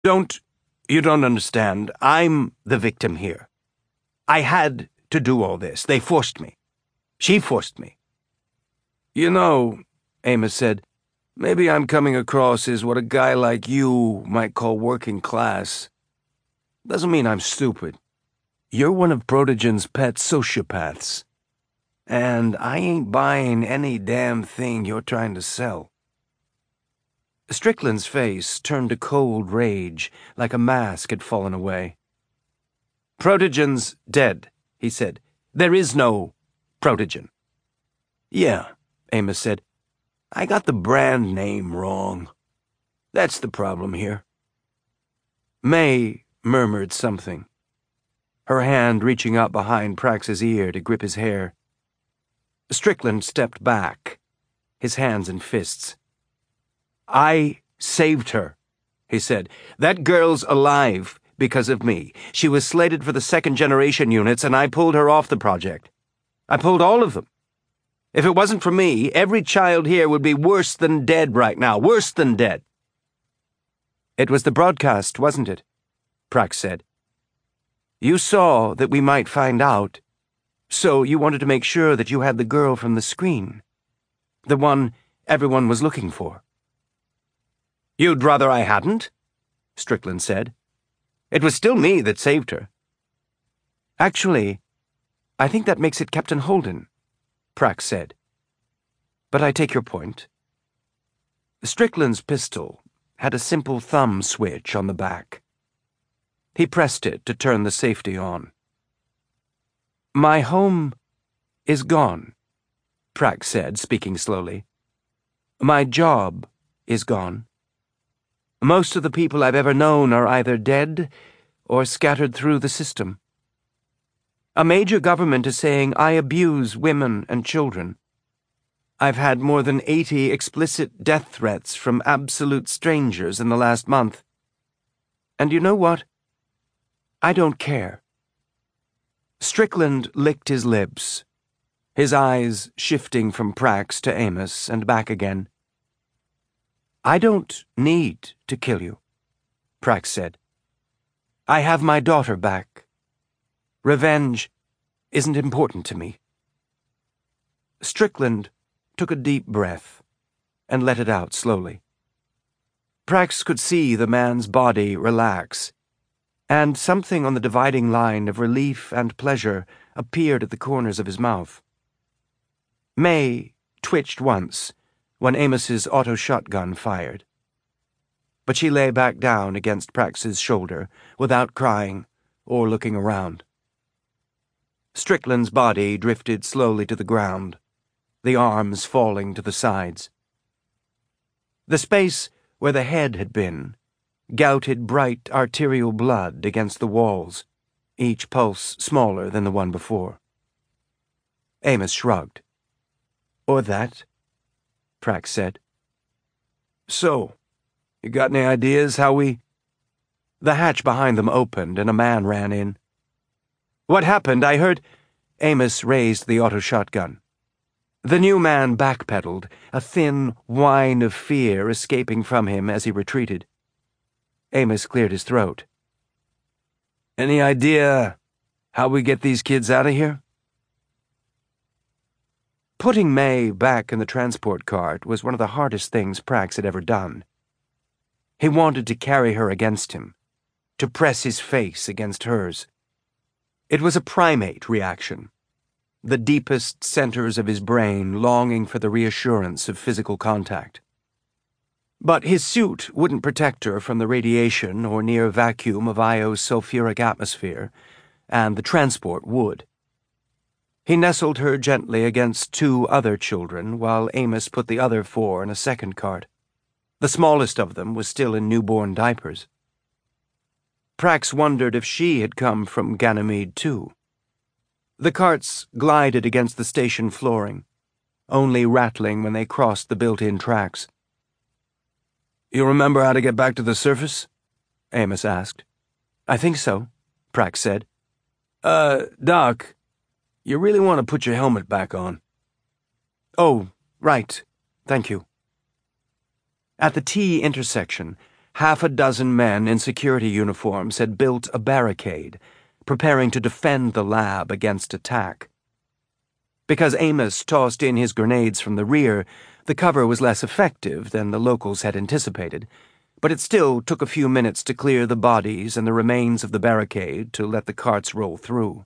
You don't understand. I'm the victim here. I had to do all this. They forced me. She forced me. You know, Amos said, maybe I'm coming across as what a guy like you might call working class. Doesn't mean I'm stupid. You're one of Protogen's pet sociopaths. And I ain't buying any damn thing you're trying to sell. Strickland's face turned to cold rage, like a mask had fallen away. Protogen's dead, he said. There is no Protogen. Yeah, Amos said. I got the brand name wrong. That's the problem here. May murmured something, her hand reaching up behind Prax's ear to grip his hair. Strickland stepped back, his hands in fists. I saved her, he said. That girl's alive because of me. She was slated for the second-generation units, and I pulled her off the project. I pulled all of them. If it wasn't for me, every child here would be worse than dead right now, worse than dead. It was the broadcast, wasn't it? Prax said. You saw that we might find out, so you wanted to make sure that you had the girl from the screen, the one everyone was looking for. You'd rather I hadn't? Strickland said. It was still me that saved her. Actually, I think that makes it Captain Holden, Prax said. But I take your point. Strickland's pistol had a simple thumb switch on the back. He pressed it to turn the safety on. My home is gone, Prax said, speaking slowly. My job is gone. Most of the people I've ever known are either dead or scattered through the system. A major government is saying I abuse women and children. I've had more than 80 explicit death threats from absolute strangers in the last month. And you know what? I don't care. Strickland licked his lips, his eyes shifting from Prax to Amos and back again. I don't need to kill you, Prax said. I have my daughter back. Revenge isn't important to me. Strickland took a deep breath and let it out slowly. Prax could see the man's body relax, and something on the dividing line of relief and pleasure appeared at the corners of his mouth. May twitched once when Amos's auto shotgun fired. But she lay back down against Prax's shoulder without crying or looking around. Strickland's body drifted slowly to the ground, the arms falling to the sides. The space where the head had been gouted bright arterial blood against the walls, each pulse smaller than the one before. Amos shrugged. Or that, Prax said. So, you got any ideas how we... The hatch behind them opened and a man ran in. What happened? I heard... Amos raised the auto shotgun. The new man backpedaled, a thin whine of fear escaping from him as he retreated. Amos cleared his throat. Any idea how we get these kids out of here? Putting May back in the transport cart was one of the hardest things Prax had ever done. He wanted to carry her against him, to press his face against hers. It was a primate reaction, the deepest centers of his brain longing for the reassurance of physical contact. But his suit wouldn't protect her from the radiation or near vacuum of Io's sulfuric atmosphere, and the transport would. He nestled her gently against 2 other children while Amos put the other 4 in a second cart. The smallest of them was still in newborn diapers. Prax wondered if she had come from Ganymede too. The carts glided against the station flooring, only rattling when they crossed the built-in tracks. You remember how to get back to the surface? Amos asked. I think so, Prax said. Doc, you really want to put your helmet back on. Oh, right. Thank you. At the T intersection, half a dozen men in security uniforms had built a barricade, preparing to defend the lab against attack. Because Amos tossed in his grenades from the rear, the cover was less effective than the locals had anticipated, but it still took a few minutes to clear the bodies and the remains of the barricade to let the carts roll through.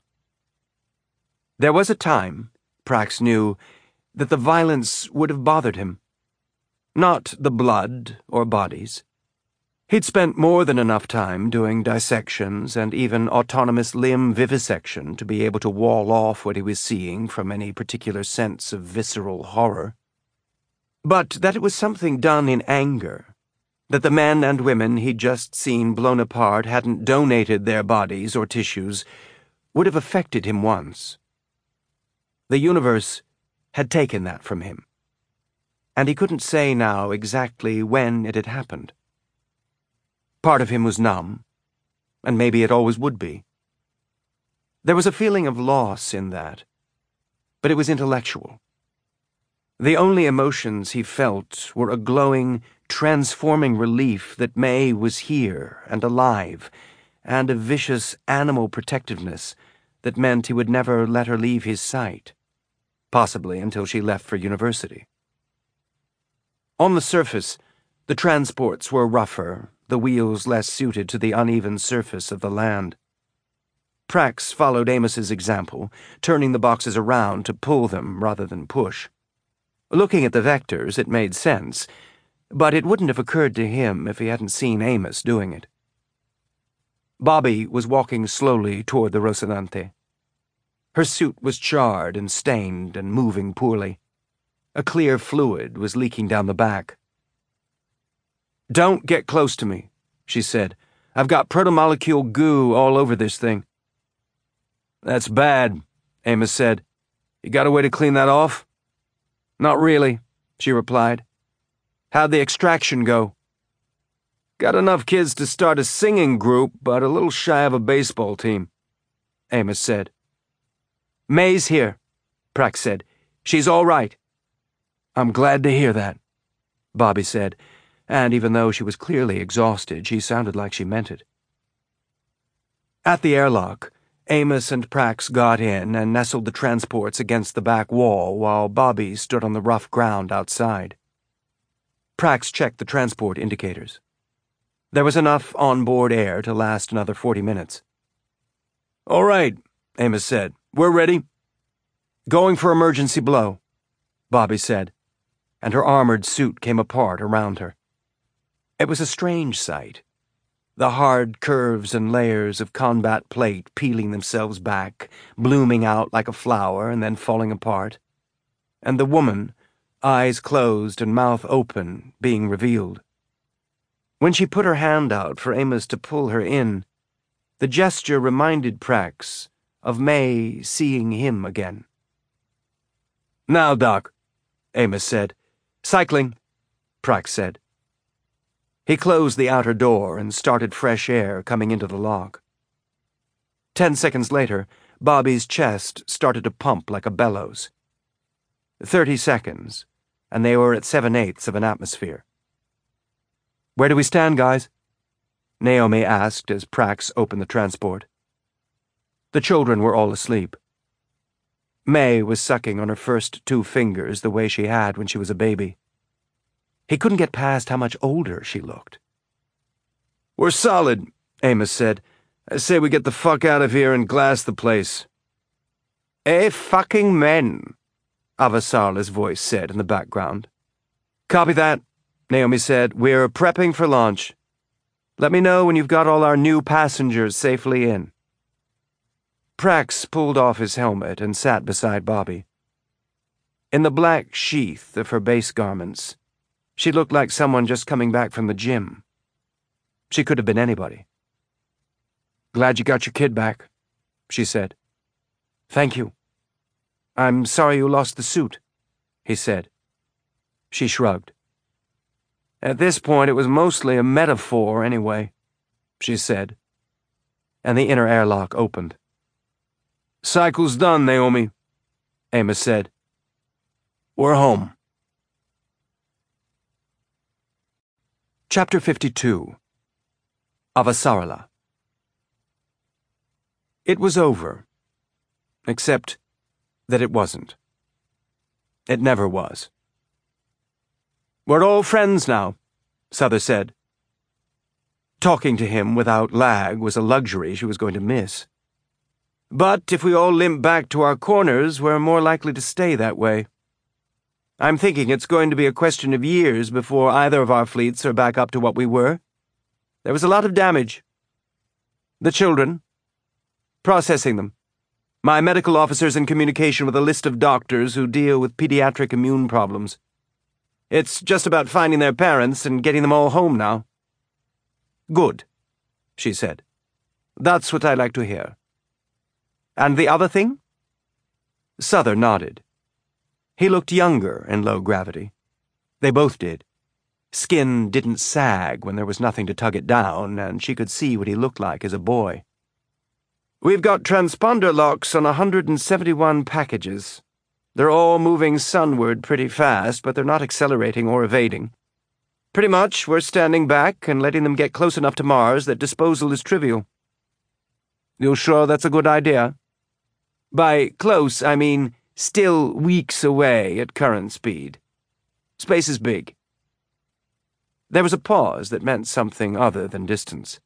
There was a time, Prax knew, that the violence would have bothered him. Not the blood or bodies. He'd spent more than enough time doing dissections and even autonomous limb vivisection to be able to wall off what he was seeing from any particular sense of visceral horror. But that it was something done in anger, that the men and women he'd just seen blown apart hadn't donated their bodies or tissues, would have affected him once. The universe had taken that from him, and he couldn't say now exactly when it had happened. Part of him was numb, and maybe it always would be. There was a feeling of loss in that, but it was intellectual. The only emotions he felt were a glowing, transforming relief that May was here and alive, and a vicious animal protectiveness that meant he would never let her leave his sight, possibly until she left for university. On the surface, the transports were rougher, the wheels less suited to the uneven surface of the land. Prax followed Amos's example, turning the boxes around to pull them rather than push. Looking at the vectors, it made sense, but it wouldn't have occurred to him if he hadn't seen Amos doing it. Bobby was walking slowly toward the Rocinante. Her suit was charred and stained and moving poorly. A clear fluid was leaking down the back. "Don't get close to me," she said. "I've got protomolecule goo all over this thing." "That's bad," Amos said. "You got a way to clean that off?" "Not really," she replied. "How'd the extraction go?" "Got enough kids to start a singing group, but a little shy of a baseball team," Amos said. "May's here," Prax said. "She's all right." "I'm glad to hear that," Bobby said, and even though she was clearly exhausted, she sounded like she meant it. At the airlock, Amos and Prax got in and nestled the transports against the back wall while Bobby stood on the rough ground outside. Prax checked the transport indicators. There was enough onboard air to last another 40 minutes. "All right," Amos said. "We're ready." "Going for emergency blow," Bobby said, and her armored suit came apart around her. It was a strange sight, the hard curves and layers of combat plate peeling themselves back, blooming out like a flower and then falling apart, and the woman, eyes closed and mouth open, being revealed. When she put her hand out for Amos to pull her in, the gesture reminded Prax of May seeing him again. "Now, Doc," Amos said. "Cycling," Prax said. He closed the outer door and started fresh air coming into the lock. 10 seconds later, Bobby's chest started to pump like a bellows. 30 seconds, and they were at 7/8 of an atmosphere. "Where do we stand, guys?" Naomi asked as Prax opened the transport. The children were all asleep. May was sucking on her first 2 fingers the way she had when she was a baby. He couldn't get past how much older she looked. "We're solid," Amos said. "I say we get the fuck out of here and glass the place." Fucking men," Avasarla's voice said in the background. "Copy that," Naomi said. "We're prepping for launch. Let me know when you've got all our new passengers safely in." Prax pulled off his helmet and sat beside Bobby. In the black sheath of her base garments, she looked like someone just coming back from the gym. She could have been anybody. "Glad you got your kid back," she said. "Thank you. I'm sorry you lost the suit," he said. She shrugged. "At this point, it was mostly a metaphor anyway," she said, and the inner airlock opened. "Cycle's done, Naomi," Amos said. "We're home." Chapter 52 Avasarala. It was over, except that it wasn't. It never was. "We're all friends now," Souther said. Talking to him without lag was a luxury she was going to miss. But if we all limp back to our corners, we're more likely to stay that way. I'm thinking it's going to be a question of years before either of our fleets are back up to what we were. There was a lot of damage. The children. Processing them. My medical officer's in communication with a list of doctors who deal with pediatric immune problems. It's just about finding their parents and getting them all home now. "Good," she said. "That's what I like to hear. And the other thing?" Souther nodded. He looked younger in low gravity. They both did. Skin didn't sag when there was nothing to tug it down, and she could see what he looked like as a boy. "We've got transponder locks on 171 packages. They're all moving sunward pretty fast, but they're not accelerating or evading. Pretty much, we're standing back and letting them get close enough to Mars that disposal is trivial." "You sure that's a good idea?" "By close, I mean still weeks away at current speed. Space is big." There was a pause that meant something other than distance.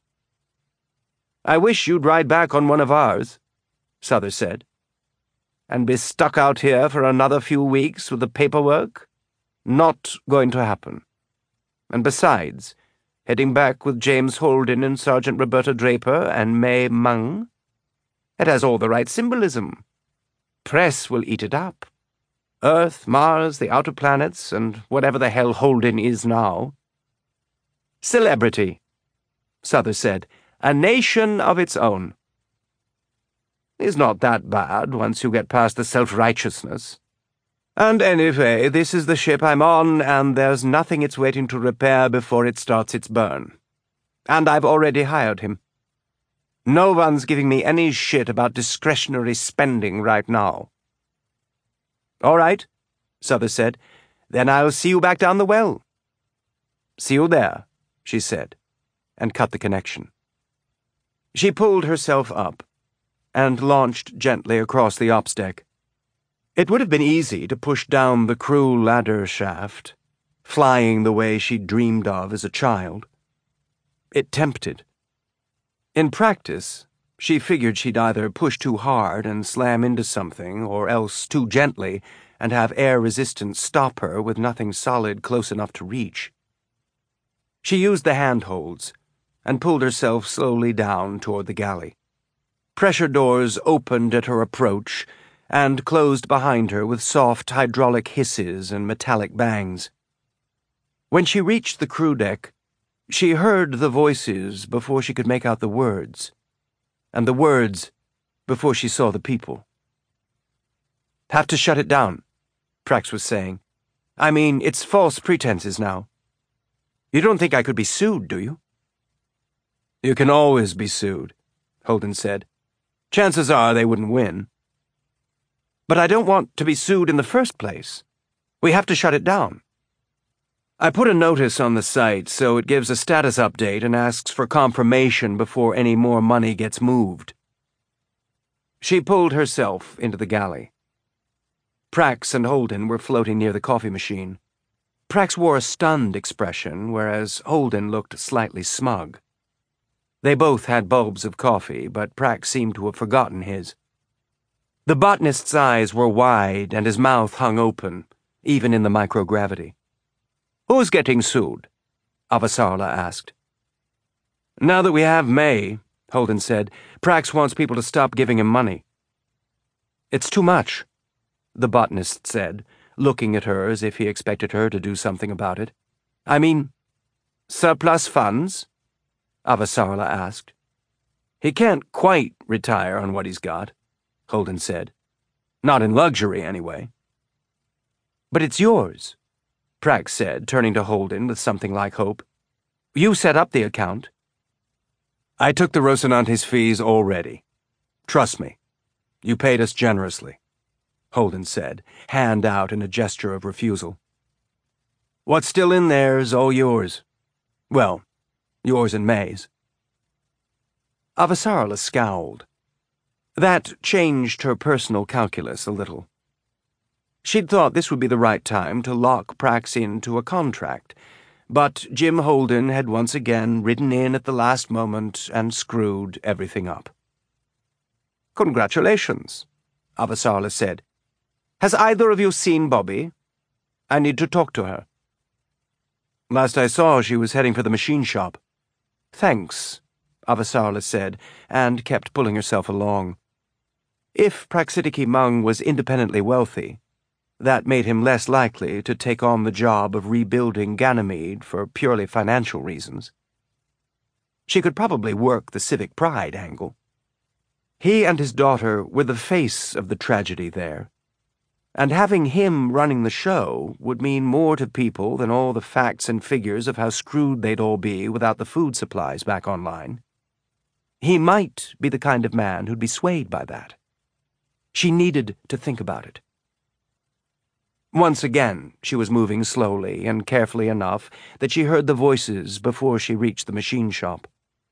"I wish you'd ride back on one of ours," Souther said. "And be stuck out here for another few weeks with the paperwork? Not going to happen. And besides, heading back with James Holden and Sergeant Roberta Draper and May Mung? It has all the right symbolism. Press will eat it up. Earth, Mars, the outer planets, and whatever the hell Holden is now." "Celebrity," Souther said. "A nation of its own." "Is not that bad once you get past the self-righteousness. And anyway, this is the ship I'm on, and there's nothing it's waiting to repair before it starts its burn. And I've already hired him. No one's giving me any shit about discretionary spending right now." "All right," Souther said. "Then I'll see you back down the well." "See you there," she said, and cut the connection. She pulled herself up and launched gently across the ops deck. It would have been easy to push down the crew ladder shaft, flying the way she'd dreamed of as a child. It tempted. In practice, she figured she'd either push too hard and slam into something, or else too gently and have air resistance stop her with nothing solid close enough to reach. She used the handholds and pulled herself slowly down toward the galley. Pressure doors opened at her approach and closed behind her with soft hydraulic hisses and metallic bangs. When she reached the crew deck, she heard the voices before she could make out the words, and the words before she saw the people. "Have to shut it down," Prax was saying. "I mean, it's false pretenses now. You don't think I could be sued, do you?" "You can always be sued," Holden said. "Chances are they wouldn't win." "But I don't want to be sued in the first place. We have to shut it down. I put a notice on the site so it gives a status update and asks for confirmation before any more money gets moved." She pulled herself into the galley. Prax and Holden were floating near the coffee machine. Prax wore a stunned expression, whereas Holden looked slightly smug. They both had bulbs of coffee, but Prax seemed to have forgotten his. The botanist's eyes were wide and his mouth hung open, even in the microgravity. "Who's getting sued?" Avasarala asked. "Now that we have May," Holden said, "Prax wants people to stop giving him money." "It's too much," the botanist said, looking at her as if he expected her to do something about it. "I mean, surplus funds?" Avasarala asked. "He can't quite retire on what he's got," Holden said. "Not in luxury, anyway." "But it's yours," Prax said, turning to Holden with something like hope. "You set up the account." "I took the Rocinante's fees already. Trust me. You paid us generously," Holden said, hand out in a gesture of refusal. "What's still in there is all yours. Well, yours and May's. Avasarala scowled. That changed her personal calculus a little. She'd thought this would be the right time to lock Prax into a contract, but Jim Holden had once again ridden in at the last moment and screwed everything up. "Congratulations," Avasarala said. "Has either of you seen Bobby? I need to talk to her." "Last I saw, she was heading for the machine shop." "Thanks," Avasarala said, and kept pulling herself along. If Praxidiki Mung was independently wealthy, that made him less likely to take on the job of rebuilding Ganymede for purely financial reasons. She could probably work the civic pride angle. He and his daughter were the face of the tragedy there, and having him running the show would mean more to people than all the facts and figures of how screwed they'd all be without the food supplies back online. He might be the kind of man who'd be swayed by that. She needed to think about it. Once again, she was moving slowly and carefully enough that she heard the voices before she reached the machine shop.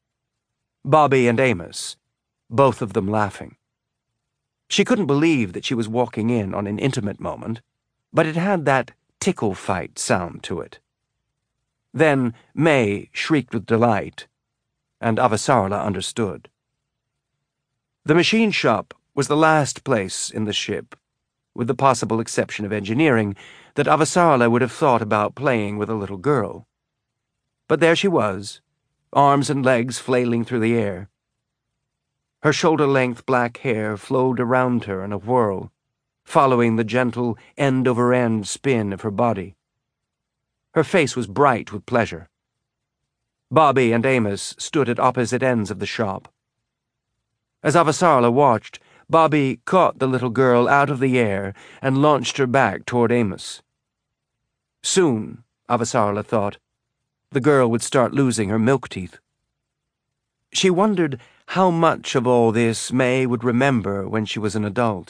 Bobby and Amos, both of them laughing. She couldn't believe that she was walking in on an intimate moment, but it had that tickle fight sound to it. Then May shrieked with delight, and Avasarala understood. The machine shop was the last place in the ship, with the possible exception of engineering, that Avasarala would have thought about playing with a little girl. But there she was, arms and legs flailing through the air. Her shoulder-length black hair flowed around her in a whirl, following the gentle end-over-end spin of her body. Her face was bright with pleasure. Bobby and Amos stood at opposite ends of the shop. As Avasarala watched, Bobby caught the little girl out of the air and launched her back toward Amos. Soon, Avasarala thought, the girl would start losing her milk teeth. She wondered how much of all this May would remember when she was an adult.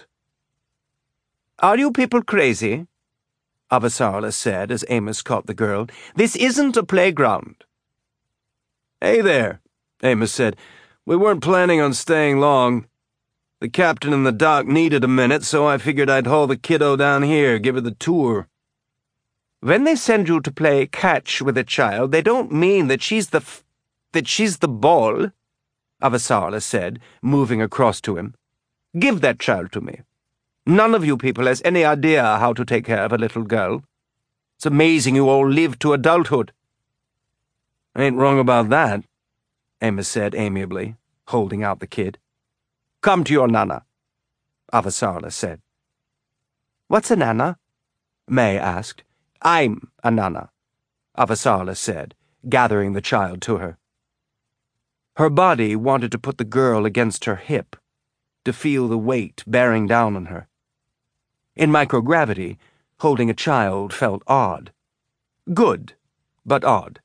"Are you people crazy?" Avasarala said as Amos caught the girl. "This isn't a playground." "Hey there," Amos said. "We weren't planning on staying long. The captain and the doc needed a minute, so I figured I'd haul the kiddo down here, give her the tour." "When they send you to play catch with a child, they don't mean that she's the ball," Avasarala said, moving across to him. "Give that child to me. None of you people has any idea how to take care of a little girl. It's amazing you all lived to adulthood." "Ain't wrong about that," Amos said amiably, holding out the kid. "Come to your nana," Avasarala said. "What's a nana?" May asked. "I'm a nana," Avasarala said, gathering the child to her. Her body wanted to put the girl against her hip, to feel the weight bearing down on her. In microgravity, holding a child felt odd. Good, but odd.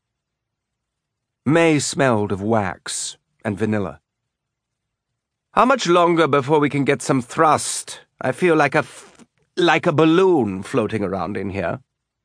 May smelled of wax and vanilla. "How much longer before we can get some thrust? I feel like a balloon floating around in here."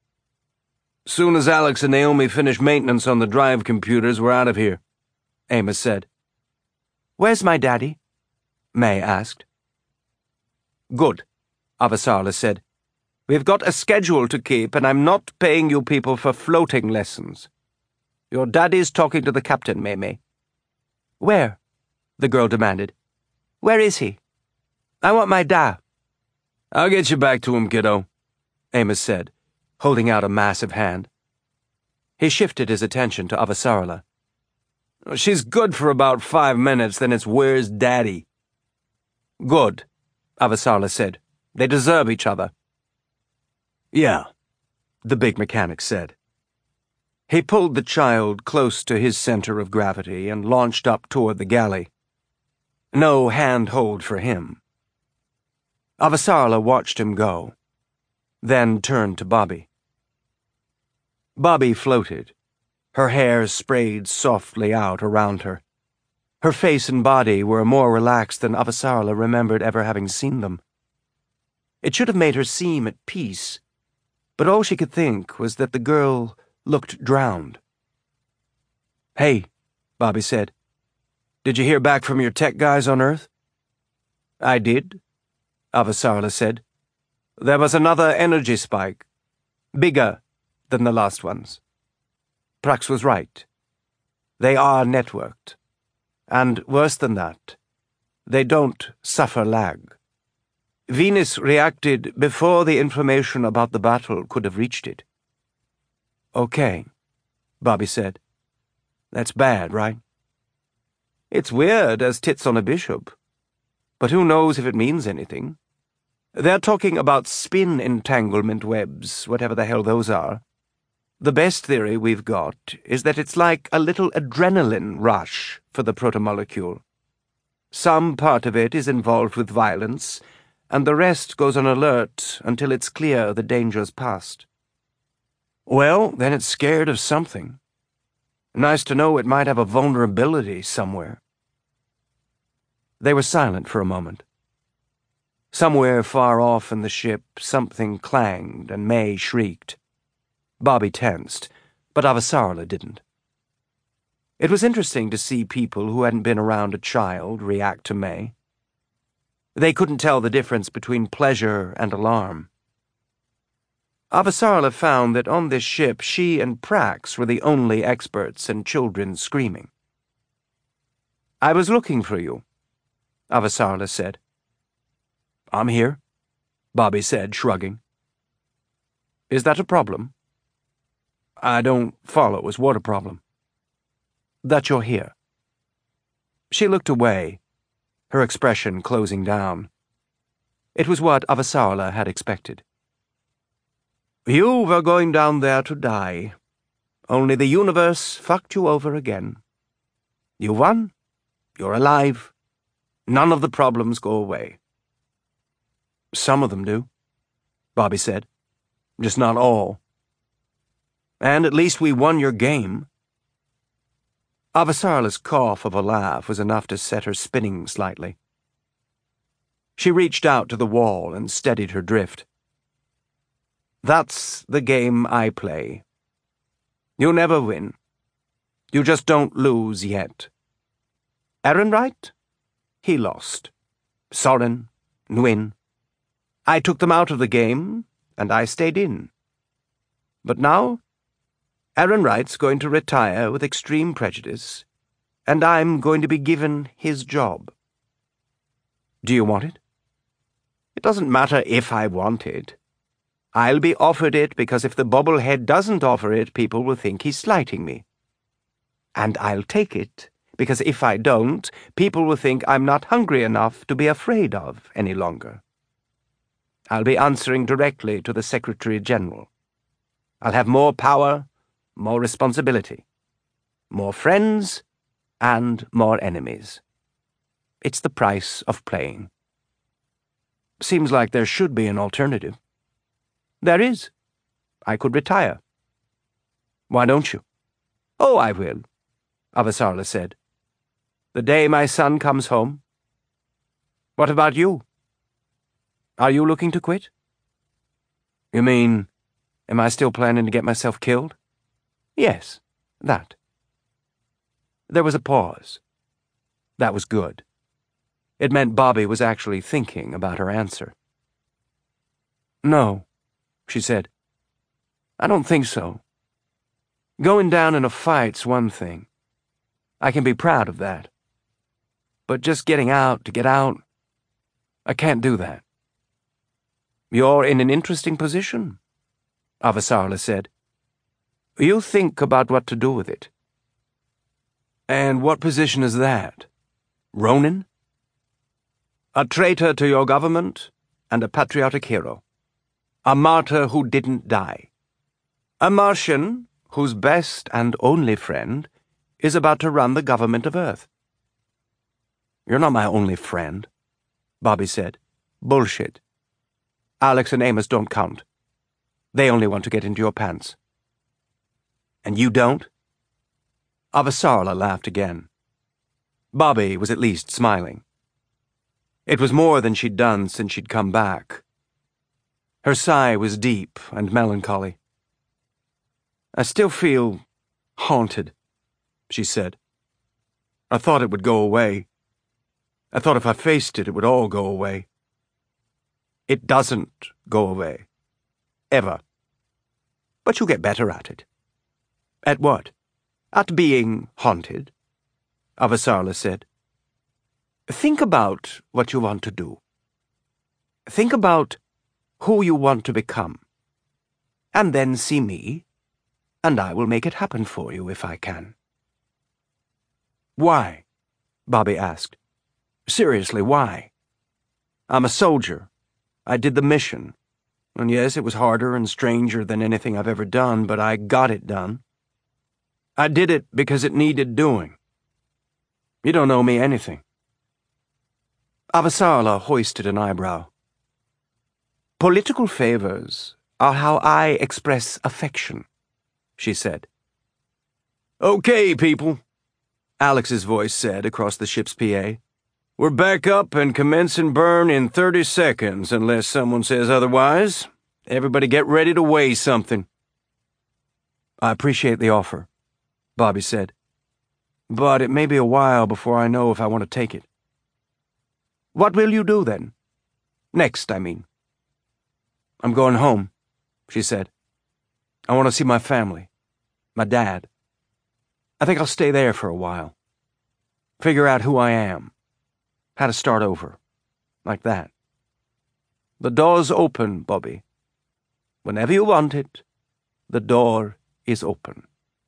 "Soon as Alex and Naomi finish maintenance on the drive computers, we're out of here," Amos said. "Where's my daddy?" May asked. "Good," Avasarala said. "We've got a schedule to keep, and I'm not paying you people for floating lessons. Your daddy's talking to the captain, May." "Where?" the girl demanded. "Where is he? I want my da." "I'll get you back to him, kiddo," Amos said, holding out a massive hand. He shifted his attention to Avasarala. "She's good for about 5 minutes, then it's where's Daddy?" "Good," Avasarala said. "They deserve each other." "Yeah," the big mechanic said. He pulled the child close to his center of gravity and launched up toward the galley. No hand-hold for him. Avasarala watched him go, then turned to Bobby. Bobby floated, her hair sprayed softly out around her. Her face and body were more relaxed than Avasarala remembered ever having seen them. It should have made her seem at peace, but all she could think was that the girl looked drowned. Hey, Bobby said. Did you hear back from your tech guys on Earth? I did, Avasarala said. There was another energy spike, bigger than the last ones. Prax was right. They are networked. And worse than that, they don't suffer lag. Venus reacted before the information about the battle could have reached it. Okay, Bobby said. That's bad, right? It's weird as tits on a bishop. But who knows if it means anything? They're talking about spin entanglement webs, whatever the hell those are. The best theory we've got is that it's like a little adrenaline rush for the protomolecule. Some part of it is involved with violence, and the rest goes on alert until it's clear the danger's past. Well, then it's scared of something. Nice to know it might have a vulnerability somewhere. They were silent for a moment. Somewhere far off in the ship, something clanged and May shrieked. Bobby tensed, but Avasarala didn't. It was interesting to see people who hadn't been around a child react to May. They couldn't tell the difference between pleasure and alarm. Avasarala found that on this ship she and Prax were the only experts in children's screaming. I was looking for you, Avasarala said. I'm here, Bobby said, shrugging. Is that a problem? I don't follow. Is what a problem? That you're here. She looked away, her expression closing down. It was what Avasarala had expected. You were going down there to die. Only the universe fucked you over again. You won. You're alive. None of the problems go away. Some of them do, Bobby said. Just not all. And at least we won your game. Avasarala's cough of a laugh was enough to set her spinning slightly. She reached out to the wall and steadied her drift. That's the game I play. You never win. You just don't lose yet. Ehrenreich? He lost. Soren, Nguyen. I took them out of the game, and I stayed in. But now, Ehrenreich's going to retire with extreme prejudice, and I'm going to be given his job. Do you want it? It doesn't matter if I want it. I'll be offered it because if the bobblehead doesn't offer it, people will think he's slighting me. And I'll take it because if I don't, people will think I'm not hungry enough to be afraid of any longer. I'll be answering directly to the Secretary General. I'll have more power, more responsibility, more friends, and more enemies. It's the price of playing. Seems like there should be an alternative. There is. I could retire. Why don't you? Oh, I will, Avasarala said. The day my son comes home. What about you? Are you looking to quit? You mean, am I still planning to get myself killed? Yes, that. There was a pause. That was good. It meant Bobby was actually thinking about her answer. No, she said. I don't think so. Going down in a fight's one thing. I can be proud of that. But just getting out to get out, I can't do that. You're in an interesting position, Avasarala said. You think about what to do with it. And what position is that? Ronin? A traitor to your government and a patriotic hero. A martyr who didn't die. A Martian whose best and only friend is about to run the government of Earth. You're not my only friend, Bobby said. Bullshit. Alex and Amos don't count. They only want to get into your pants. And you don't? Avasarala laughed again. Bobby was at least smiling. It was more than she'd done since she'd come back. Her sigh was deep and melancholy. I still feel haunted, she said. I thought it would go away. I thought if I faced it, it would all go away. It doesn't go away. Ever. But you'll get better at it. At what? At being haunted, Avasarla said. Think about what you want to do. Think about who you want to become. And then see me, and I will make it happen for you if I can. Why? Bobby asked. Seriously, why? I'm a soldier. I did the mission. And yes, it was harder and stranger than anything I've ever done, but I got it done. I did it because it needed doing. You don't owe me anything. Avasarla hoisted an eyebrow. Political favors are how I express affection, she said. Okay, people, Alex's voice said across the ship's PA. We're back up and commencing burn in 30 seconds, unless someone says otherwise. Everybody get ready to weigh something. I appreciate the offer, Bobby said. But it may be a while before I know if I want to take it. What will you do then? Next, I mean. I'm going home, she said. I want to see my family, my dad. I think I'll stay there for a while. Figure out who I am, how to start over, like that. The door's open, Bobby. Whenever you want it, the door is open.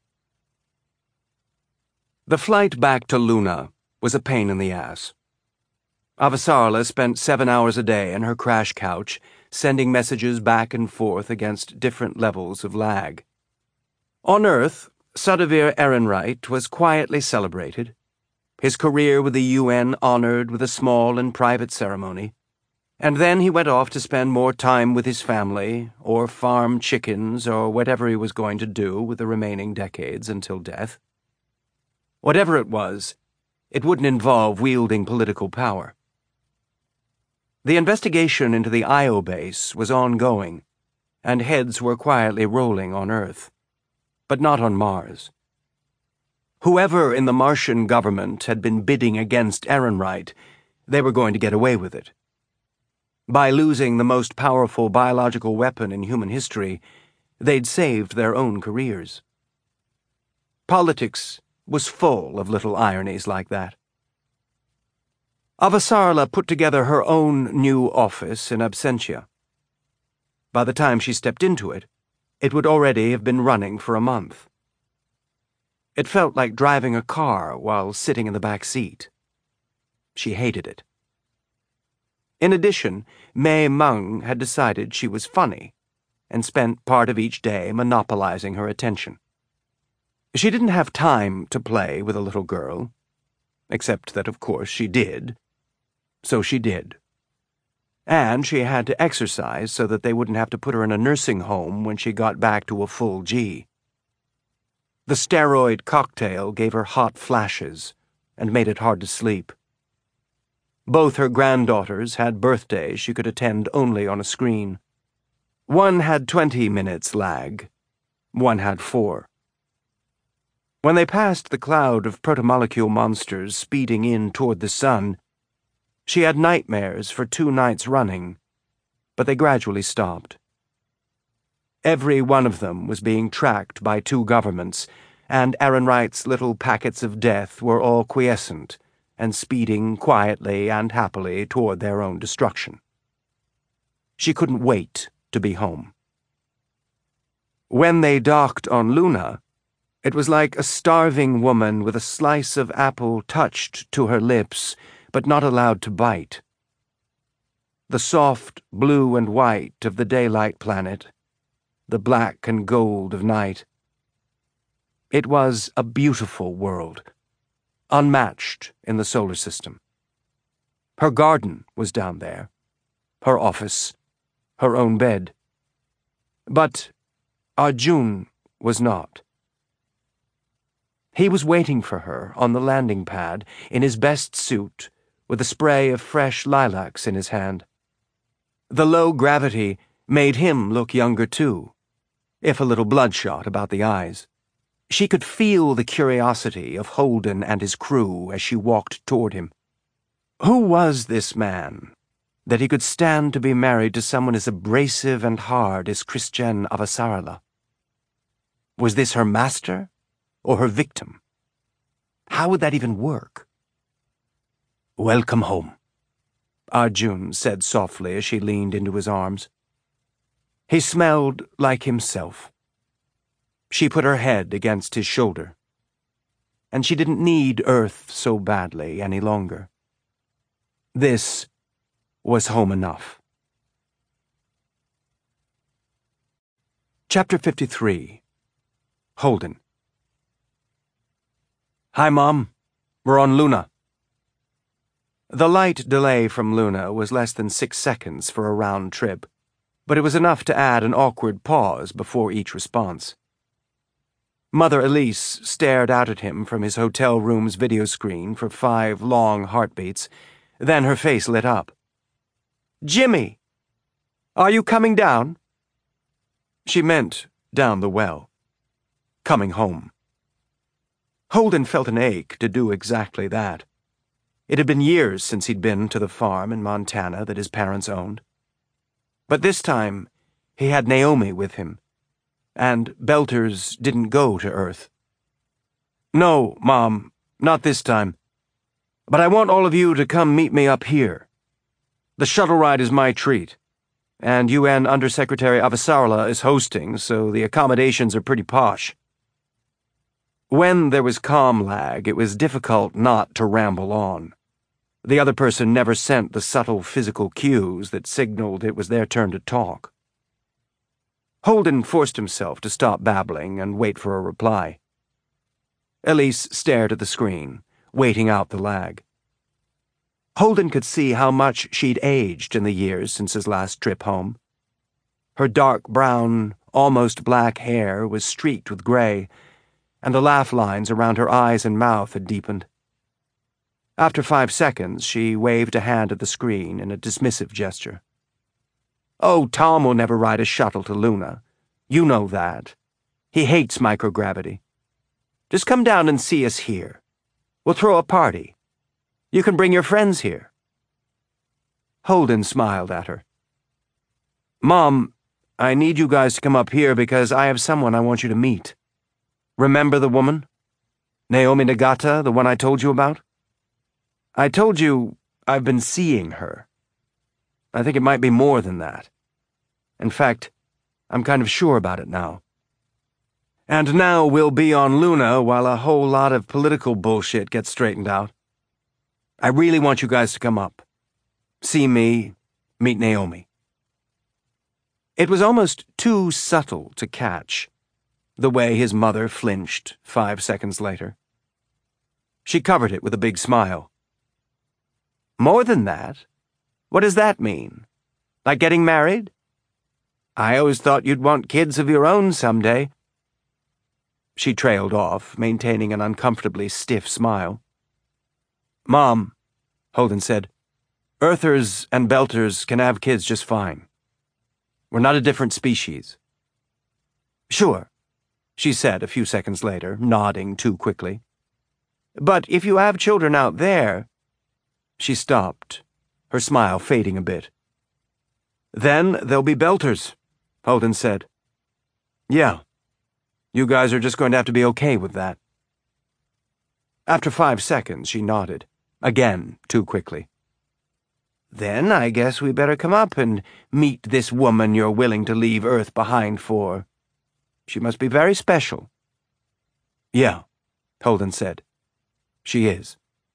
The flight back to Luna was a pain in the ass. Avasarla spent 7 hours a day in her crash couch, sending messages back and forth against different levels of lag. On Earth, Sudavir Ehrenreich was quietly celebrated, his career with the UN honored with a small and private ceremony, and then he went off to spend more time with his family, or farm chickens, or whatever he was going to do with the remaining decades until death. Whatever it was, it wouldn't involve wielding political power. The investigation into the Io base was ongoing, and heads were quietly rolling on Earth, but not on Mars. Whoever in the Martian government had been bidding against Ehrenreich, they were going to get away with it. By losing the most powerful biological weapon in human history, they'd saved their own careers. Politics was full of little ironies like that. Avasarla put together her own new office in absentia. By the time she stepped into it, it would already have been running for a month. It felt like driving a car while sitting in the back seat. She hated it. In addition, Mei Meng had decided she was funny and spent part of each day monopolizing her attention. She didn't have time to play with a little girl, except that, of course, she did. So she did. And she had to exercise so that they wouldn't have to put her in a nursing home when she got back to a full G. The steroid cocktail gave her hot flashes and made it hard to sleep. Both her granddaughters had birthdays she could attend only on a screen. One had 20 minutes lag. One had 4. When they passed the cloud of protomolecule monsters speeding in toward the sun, she had nightmares for 2 nights running, but they gradually stopped. Every one of them was being tracked by 2 governments, and Ehrenreich's little packets of death were all quiescent and speeding quietly and happily toward their own destruction. She couldn't wait to be home. When they docked on Luna, it was like a starving woman with a slice of apple touched to her lips, but not allowed to bite. The soft blue and white of the daylight planet, the black and gold of night. It was a beautiful world, unmatched in the solar system. Her garden was down there, her office, her own bed. But Arjun was not. He was waiting for her on the landing pad in his best suit, with a spray of fresh lilacs in his hand. The low gravity made him look younger too, if a little bloodshot about the eyes. She could feel the curiosity of Holden and his crew as she walked toward him. Who was this man, that he could stand to be married to someone as abrasive and hard as Christian Avasarala? Was this her master or her victim? How would that even work? "Welcome home," Arjun said softly as she leaned into his arms. He smelled like himself. She put her head against his shoulder. And she didn't need Earth so badly any longer. This was home enough. Chapter 53. Holden. "Hi, Mom. We're on Luna." The light delay from Luna was less than 6 seconds for a round trip, but it was enough to add an awkward pause before each response. Mother Elise stared out at him from his hotel room's video screen for 5 long heartbeats, then her face lit up. "Jimmy! Are you coming down?" She meant down the well. Coming home. Holden felt an ache to do exactly that. It had been years since he'd been to the farm in Montana that his parents owned. But this time, he had Naomi with him, and Belters didn't go to Earth. "No, Mom, not this time. But I want all of you to come meet me up here. The shuttle ride is my treat, and UN Undersecretary Avasarala is hosting, so the accommodations are pretty posh." When there was comm lag, it was difficult not to ramble on. The other person never sent the subtle physical cues that signaled it was their turn to talk. Holden forced himself to stop babbling and wait for a reply. Elise stared at the screen, waiting out the lag. Holden could see how much she'd aged in the years since his last trip home. Her dark brown, almost black hair was streaked with gray, and the laugh lines around her eyes and mouth had deepened. After 5 seconds, she waved a hand at the screen in a dismissive gesture. "Oh, Tom will never ride a shuttle to Luna. You know that. He hates microgravity. Just come down and see us here. We'll throw a party. You can bring your friends here." Holden smiled at her. "Mom, I need you guys to come up here because I have someone I want you to meet. Remember the woman? Naomi Nagata, the one I told you about? I told you I've been seeing her. I think it might be more than that. In fact, I'm kind of sure about it now. And now we'll be on Luna while a whole lot of political bullshit gets straightened out. I really want you guys to come up. See me, meet Naomi." It was almost too subtle to catch, the way his mother flinched 5 seconds later. She covered it with a big smile. "More than that? What does that mean? Like getting married? I always thought you'd want kids of your own someday." She trailed off, maintaining an uncomfortably stiff smile. "Mom," Holden said, "Earthers and Belters can have kids just fine. We're not a different species." "Sure," she said a few seconds later, nodding too quickly. "But if you have children out there—" She stopped, her smile fading a bit. "Then they'll be Belters," Holden said. "Yeah, you guys are just going to have to be okay with that." After 5 seconds, she nodded, again too quickly. "Then I guess we better come up and meet this woman you're willing to leave Earth behind for. She must be very special." "Yeah," Holden said. "She is."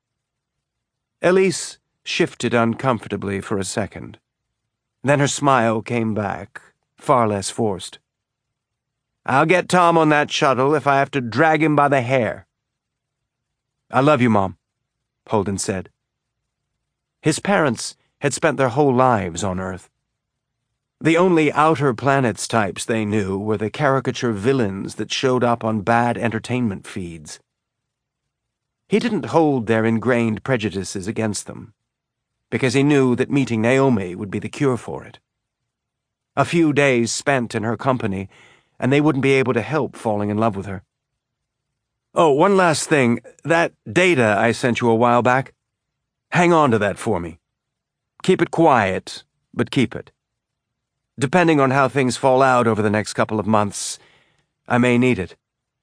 Elise shifted uncomfortably for a second. Then her smile came back, far less forced. "I'll get Tom on that shuttle if I have to drag him by the hair." "I love you, Mom," Holden said. His parents had spent their whole lives on Earth. The only outer planets types they knew were the caricature villains that showed up on bad entertainment feeds. He didn't hold their ingrained prejudices against them, because he knew that meeting Naomi would be the cure for it. A few days spent in her company, and they wouldn't be able to help falling in love with her. Oh, one last thing. That data I sent you a while back, hang on to that for me. Keep it quiet, but keep it. Depending on how things fall out over the next couple of months, I may need it.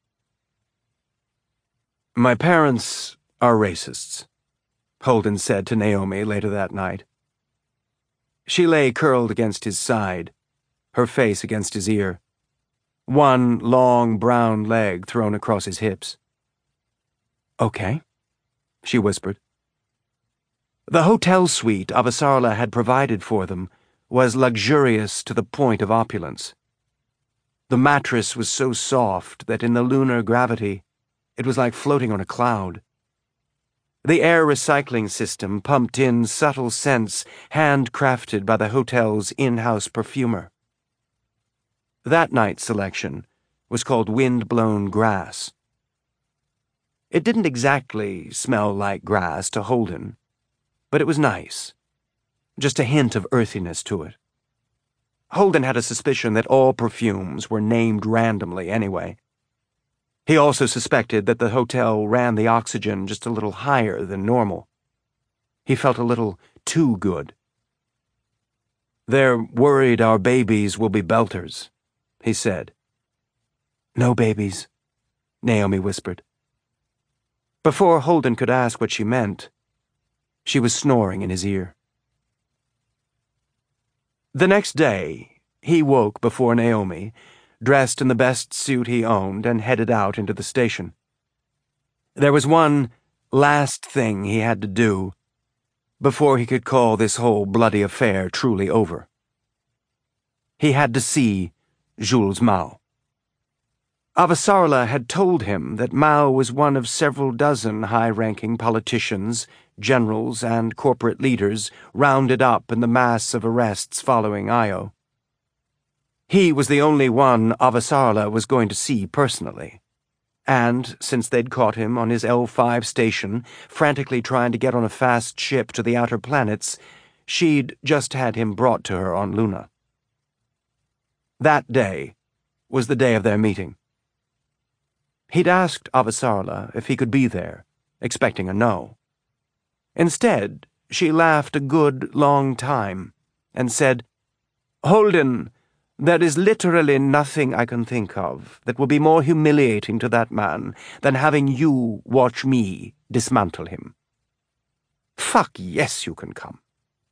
My parents are racists, Holden said to Naomi later that night. She lay curled against his side, her face against his ear, one long brown leg thrown across his hips. Okay, she whispered. The hotel suite Avasarala had provided for them was luxurious to the point of opulence. The mattress was so soft that in the lunar gravity it was like floating on a cloud. The air recycling system pumped in subtle scents handcrafted by the hotel's in-house perfumer. That night's selection was called Wind-Blown Grass. It didn't exactly smell like grass to Holden, but it was nice. Just a hint of earthiness to it. Holden had a suspicion that all perfumes were named randomly anyway. He also suspected that the hotel ran the oxygen just a little higher than normal. He felt a little too good. They're worried our babies will be belters, he said. No babies, Naomi whispered. Before Holden could ask what she meant, she was snoring in his ear. The next day, he woke before Naomi, dressed in the best suit he owned, and headed out into the station. There was one last thing he had to do before he could call this whole bloody affair truly over. He had to see Jules Mao. Avasarala had told him that Mao was one of several dozen high-ranking politicians, generals, and corporate leaders rounded up in the mass of arrests following Io. He was the only one Avasarala was going to see personally, and since they'd caught him on his L5 station, frantically trying to get on a fast ship to the outer planets, she'd just had him brought to her on Luna. That day was the day of their meeting. He'd asked Avasarala if he could be there, expecting a no. Instead, she laughed a good, long time and said, Holden, there is literally nothing I can think of that will be more humiliating to that man than having you watch me dismantle him. Fuck yes, you can come.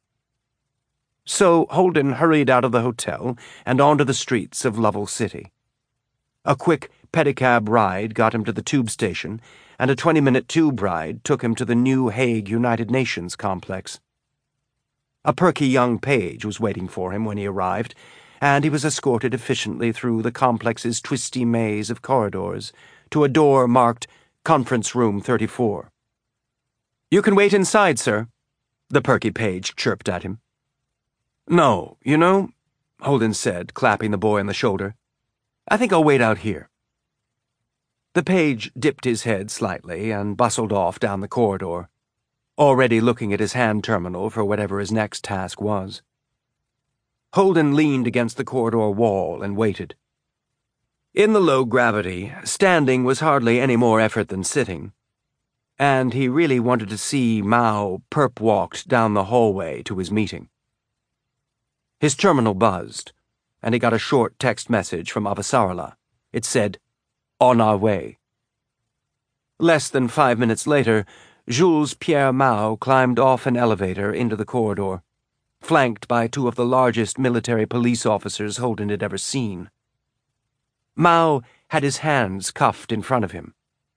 So Holden hurried out of the hotel and onto the streets of Lovell City. A quick pedicab ride got him to the tube station, and a 20-minute tube ride took him to the New Hague United Nations complex. A perky young page was waiting for him when he arrived, and he was escorted efficiently through the complex's twisty maze of corridors to a door marked Conference Room 34. You can wait inside, sir, the perky page chirped at him. No, you know, Holden said, clapping the boy on the shoulder. I think I'll wait out here. The page dipped his head slightly and bustled off down the corridor, already looking at his hand terminal for whatever his next task was. Holden leaned against the corridor wall and waited. In the low gravity, standing was hardly any more effort than sitting, and he really wanted to see Mao perp-walked down the hallway to his meeting. His terminal buzzed, and he got a short text message from Avasarala. It said, On our way. Less than 5 minutes later, Jules Pierre Mao climbed off an elevator into the corridor, flanked by two of the largest military police officers Holden had ever seen. Mao had his hands cuffed in front of him.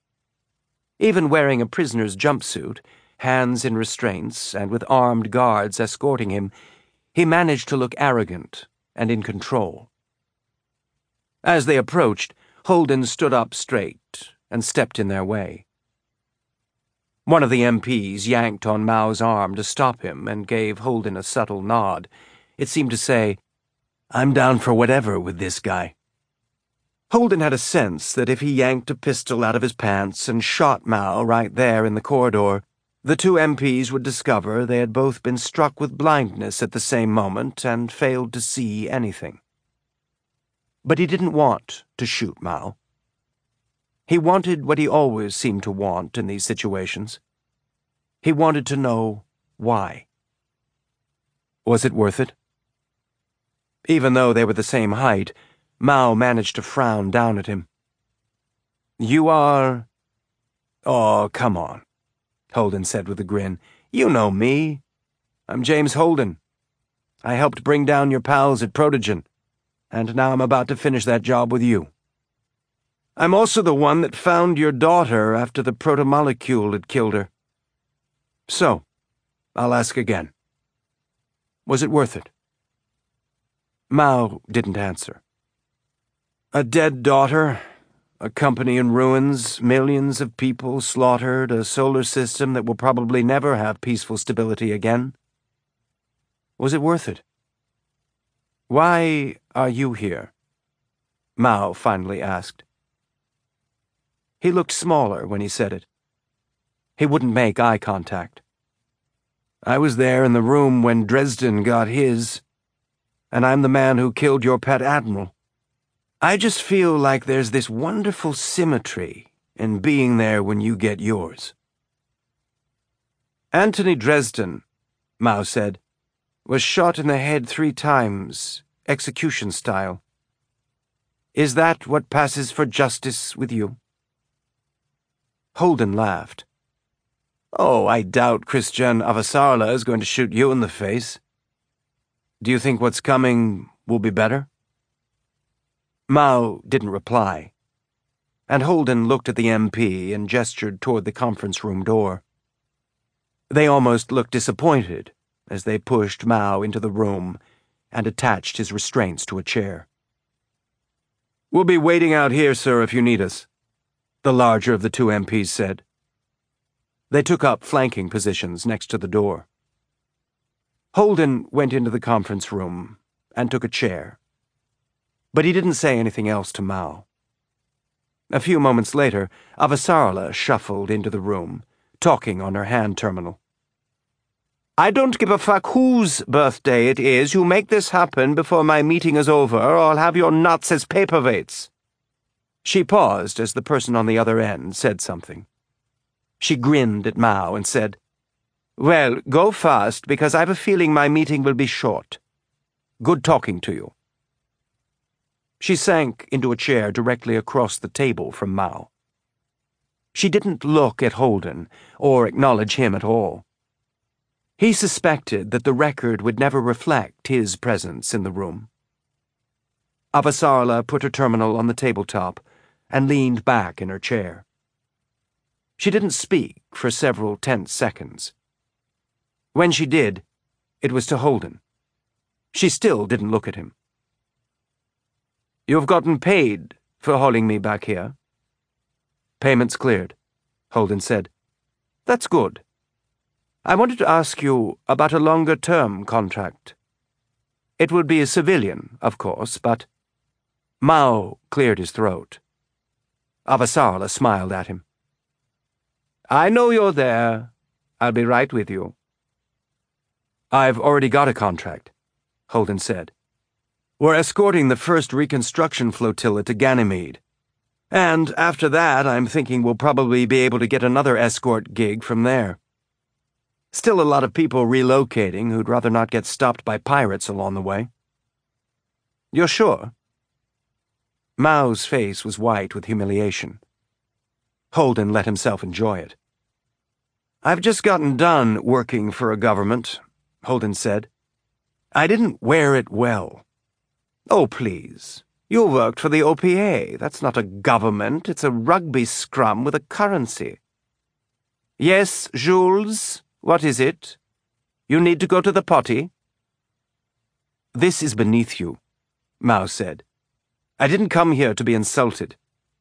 Even wearing a prisoner's jumpsuit, hands in restraints, and with armed guards escorting him, he managed to look arrogant and in control. As they approached, Holden stood up straight and stepped in their way. One of the MPs yanked on Mao's arm to stop him and gave Holden a subtle nod. It seemed to say, I'm down for whatever with this guy. Holden had a sense that if he yanked a pistol out of his pants and shot Mao right there in the corridor, the two MPs would discover they had both been struck with blindness at the same moment and failed to see anything. But he didn't want to shoot Mao. He wanted what he always seemed to want in these situations. He wanted to know why. Was it worth it? Even though they were the same height, Mao managed to frown down at him. You are... Oh, come on, Holden said with a grin. You know me. I'm James Holden. I helped bring down your pals at Protogen, and now I'm about to finish that job with you. I'm also the one that found your daughter after the protomolecule had killed her. So, I'll ask again. Was it worth it? Mao didn't answer. A dead daughter, a company in ruins, millions of people slaughtered, a solar system that will probably never have peaceful stability again. Was it worth it? Why are you here? Mao finally asked. He looked smaller when he said it. He wouldn't make eye contact. I was there in the room when Dresden got his, and I'm the man who killed your pet admiral. I just feel like there's this wonderful symmetry in being there when you get yours. Anthony Dresden, Mao said, was shot in the head 3 times, execution style. Is that what passes for justice with you? Holden laughed. Oh, I doubt Christian Avasarala is going to shoot you in the face. Do you think what's coming will be better? Mao didn't reply, and Holden looked at the MP and gestured toward the conference room door. They almost looked disappointed as they pushed Mao into the room and attached his restraints to a chair. We'll be waiting out here, sir, if you need us, the larger of the 2 MPs said. They took up flanking positions next to the door. Holden went into the conference room and took a chair, but he didn't say anything else to Mao. A few moments later, Avasarala shuffled into the room, talking on her hand terminal. I don't give a fuck whose birthday it is. You make this happen before my meeting is over, or I'll have your nuts as paperweights. She paused as the person on the other end said something. She grinned at Mao and said, Well, go fast, because I've a feeling my meeting will be short. Good talking to you. She sank into a chair directly across the table from Mao. She didn't look at Holden or acknowledge him at all. He suspected that the record would never reflect his presence in the room. Avasarala put her terminal on the tabletop and leaned back in her chair. She didn't speak for several tense seconds. When she did, it was to Holden. She still didn't look at him. You've gotten paid for hauling me back here? Payments cleared, Holden said. That's good. I wanted to ask you about a longer-term contract. It would be a civilian, of course, but... Mao cleared his throat. Avasarala smiled at him. I know you're there. I'll be right with you. I've already got a contract, Holden said. We're escorting the first reconstruction flotilla to Ganymede. And after that, I'm thinking we'll probably be able to get another escort gig from there. Still a lot of people relocating who'd rather not get stopped by pirates along the way. You're sure? Mao's face was white with humiliation. Holden let himself enjoy it. I've just gotten done working for a government, Holden said. I didn't wear it well. Oh, please. You worked for the OPA. That's not a government. It's a rugby scrum with a currency. Yes, Jules? What is it? You need to go to the potty? This is beneath you, Mao said. I didn't come here to be insulted.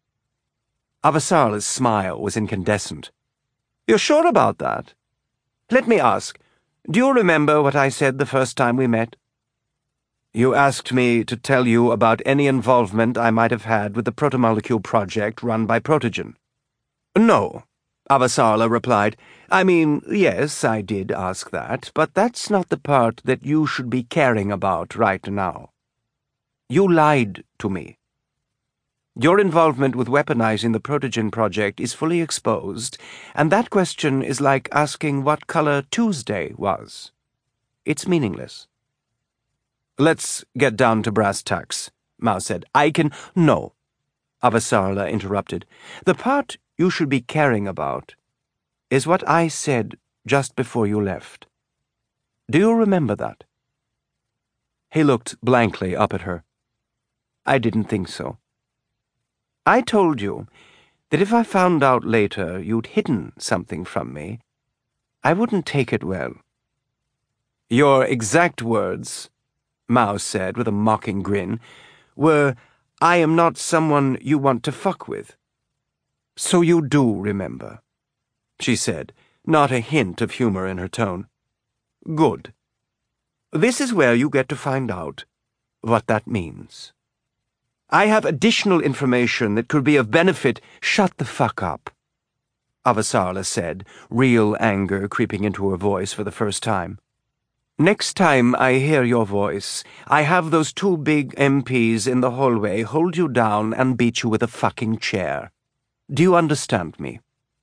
Avasarala's smile was incandescent. You're sure about that? Let me ask, do you remember what I said the first time we met? You asked me to tell you about any involvement I might have had with the protomolecule project run by Protogen. No, Avasarala replied. I mean, yes, I did ask that, but that's not the part that you should be caring about right now. You lied to me. Your involvement with weaponizing the Protogen project is fully exposed, and that question is like asking what color Tuesday was. It's meaningless. Let's get down to brass tacks, Mao said. No, Avasarala interrupted. The part you should be caring about is what I said just before you left. Do you remember that? He looked blankly up at her. I didn't think so. I told you that if I found out later you'd hidden something from me, I wouldn't take it well. Your exact words, Mao said with a mocking grin, were, I am not someone you want to fuck with. So you do remember, she said, not a hint of humor in her tone. Good. This is where you get to find out what that means. I have additional information that could be of benefit. Shut the fuck up, Avasarala said, real anger creeping into her voice for the first time. Next time I hear your voice, I have those two big MPs in the hallway hold you down and beat you with a fucking chair. Do you understand me?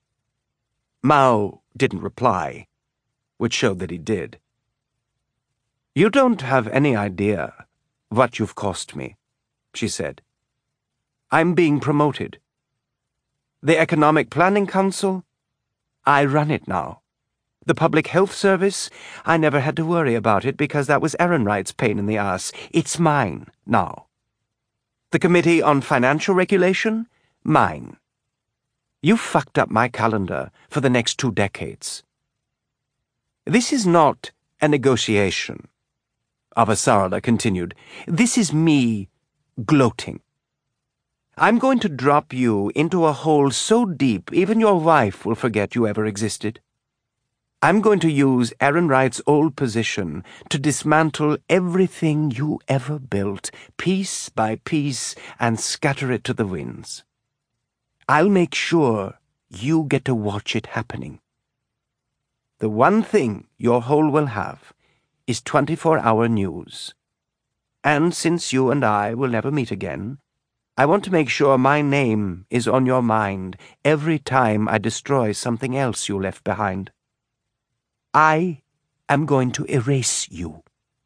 Mao didn't reply, which showed that he did. You don't have any idea what you've cost me, she said. I'm being promoted. The Economic Planning Council? I run it now. The Public Health Service? I never had to worry about it because that was Ehrenreit's pain in the ass. It's mine now. The Committee on Financial Regulation? Mine. You fucked up my calendar for the next 2 decades. This is not a negotiation, Avasarala continued. This is me gloating. I'm going to drop you into a hole so deep even your wife will forget you ever existed. I'm going to use Ehrenreit's old position to dismantle everything you ever built, piece by piece, and scatter it to the winds. I'll make sure you get to watch it happening. The one thing your hole will have is 24-hour news. And since you and I will never meet again, I want to make sure my name is on your mind every time I destroy something else you left behind. I am going to erase you.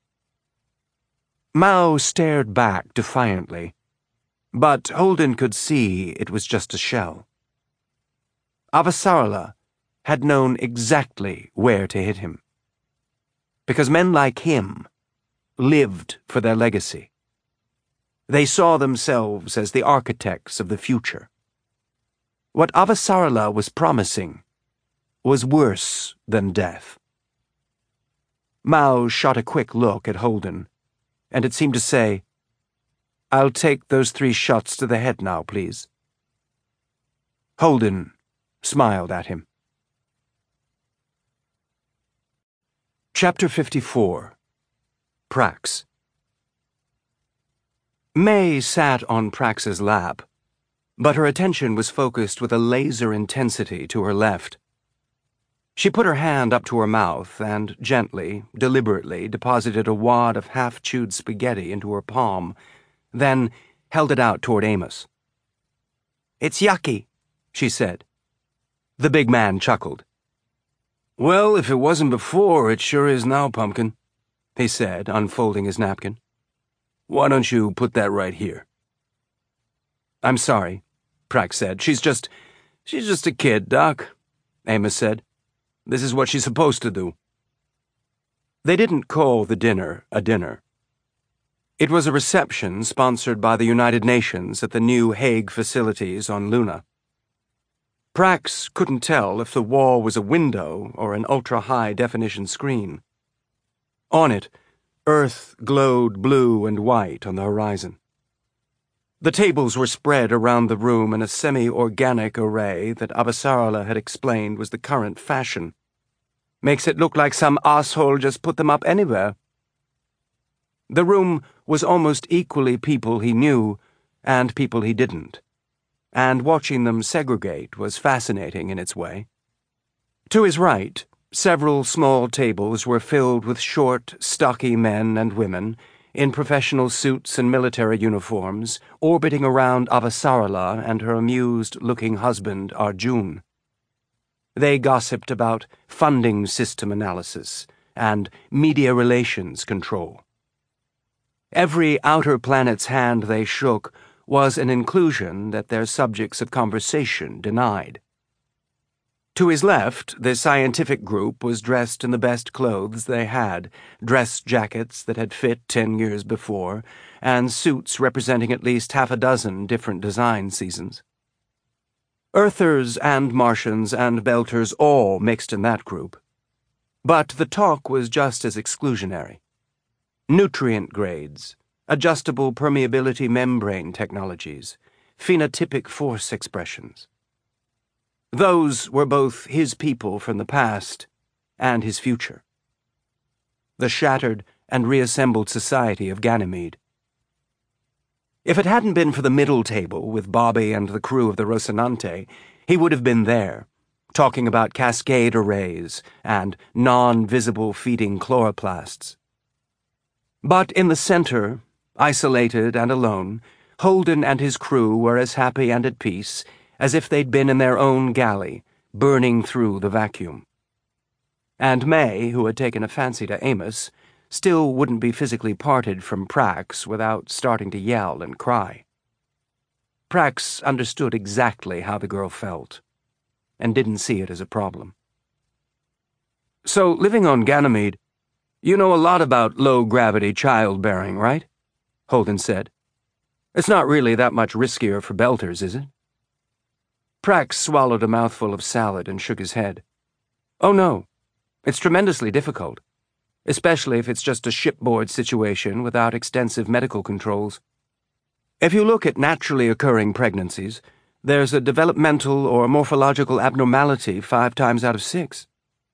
Mao stared back defiantly, but Holden could see it was just a shell. Avasarala had known exactly where to hit him, because men like him lived for their legacy. They saw themselves as the architects of the future. What Avasarala was promising was worse than death. Mao shot a quick look at Holden, and it seemed to say, I'll take those 3 shots to the head now, please. Holden smiled at him. Chapter 54. Prax. May sat on Prax's lap, but her attention was focused with a laser intensity to her left. She put her hand up to her mouth and gently, deliberately deposited a wad of half-chewed spaghetti into her palm, then held it out toward Amos. It's yucky, she said. The big man chuckled. Well, if it wasn't before, it sure is now, Pumpkin, he said, unfolding his napkin. Why don't you put that right here? I'm sorry, Prax said. She's just a kid, Doc, Amos said. This is what she's supposed to do. They didn't call the dinner a dinner. It was a reception sponsored by the United Nations at the new Hague facilities on Luna. Prax couldn't tell if the wall was a window or an ultra-high-definition screen. On it, Earth glowed blue and white on the horizon. The tables were spread around the room in a semi-organic array that Avasarala had explained was the current fashion. Makes it look like some asshole just put them up anywhere. The room was almost equally people he knew and people he didn't, and watching them segregate was fascinating in its way. To his right, several small tables were filled with short, stocky men and women, in professional suits and military uniforms, orbiting around Avasarala and her amused-looking husband, Arjun. They gossiped about funding system analysis and media relations control. Every outer planet's hand they shook was an inclusion that their subjects of conversation denied. To his left, the scientific group was dressed in the best clothes they had, dress jackets that had fit 10 years before, and suits representing at least half a dozen different design seasons. Earthers and Martians and Belters all mixed in that group. But the talk was just as exclusionary. Nutrient grades, adjustable permeability membrane technologies, phenotypic force expressions. Those were both his people from the past and his future. The shattered and reassembled society of Ganymede. If it hadn't been for the middle table with Bobby and the crew of the Rocinante, he would have been there, talking about cascade arrays and non-visible feeding chloroplasts. But in the center, isolated and alone, Holden and his crew were as happy and at peace as if they'd been in their own galley, burning through the vacuum. And May, who had taken a fancy to Amos, still wouldn't be physically parted from Prax without starting to yell and cry. Prax understood exactly how the girl felt, and didn't see it as a problem. So, living on Ganymede, you know a lot about low-gravity childbearing, right? Holden said. It's not really that much riskier for Belters, is it? Prax swallowed a mouthful of salad and shook his head. Oh no, it's tremendously difficult, especially if it's just a shipboard situation without extensive medical controls. If you look at naturally occurring pregnancies, there's a developmental or morphological abnormality 5 times out of 6.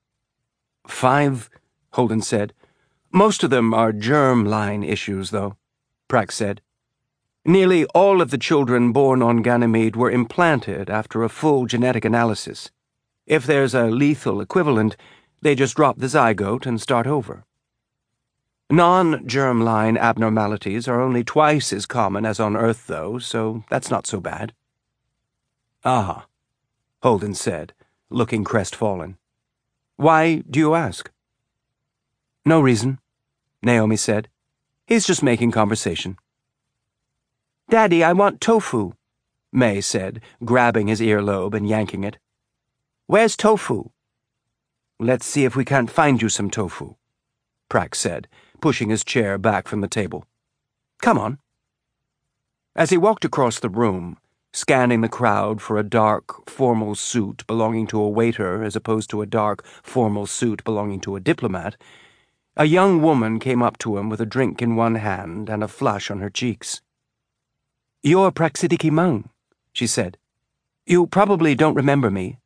5? Holden said. Most of them are germ-line issues, though, Prax said. Nearly all of the children born on Ganymede were implanted after a full genetic analysis. If there's a lethal equivalent, they just drop the zygote and start over. Non-germ-line abnormalities are only twice as common as on Earth, though, so that's not so bad. Ah, Holden said, looking crestfallen. Why do you ask? No reason, Naomi said. He's just making conversation. Daddy, I want tofu, May said, grabbing his earlobe and yanking it. Where's tofu? Let's see if we can't find you some tofu, Prax said, pushing his chair back from the table. Come on. As he walked across the room, scanning the crowd for a dark, formal suit belonging to a waiter as opposed to a dark, formal suit belonging to a diplomat, a young woman came up to him with a drink in one hand and a flush on her cheeks. You're Praxidiki Mung, she said. You probably don't remember me.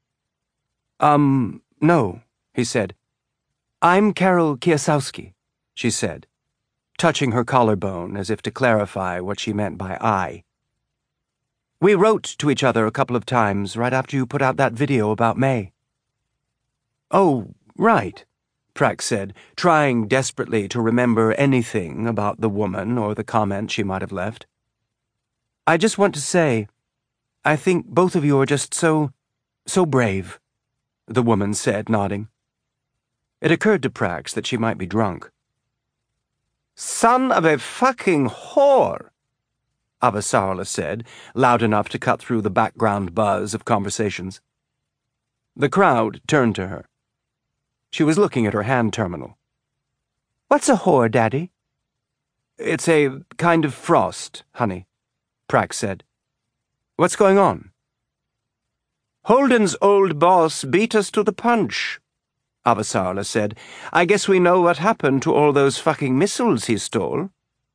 No, he said. I'm Carol Kiesowski, she said, touching her collarbone as if to clarify what she meant by I. We wrote to each other a couple of times right after you put out that video about May. Oh, right, Prax said, trying desperately to remember anything about the woman or the comment she might have left. I just want to say, I think both of you are just so brave, the woman said, nodding. It occurred to Prax that she might be drunk. Son of a fucking whore, Avasarala said, loud enough to cut through the background buzz of conversations. The crowd turned to her. She was looking at her hand terminal. What's a whore, Daddy? It's a kind of frost, honey, Prax said. What's going on? Holden's old boss beat us to the punch, Avasarala said. I guess we know what happened to all those fucking missiles he stole.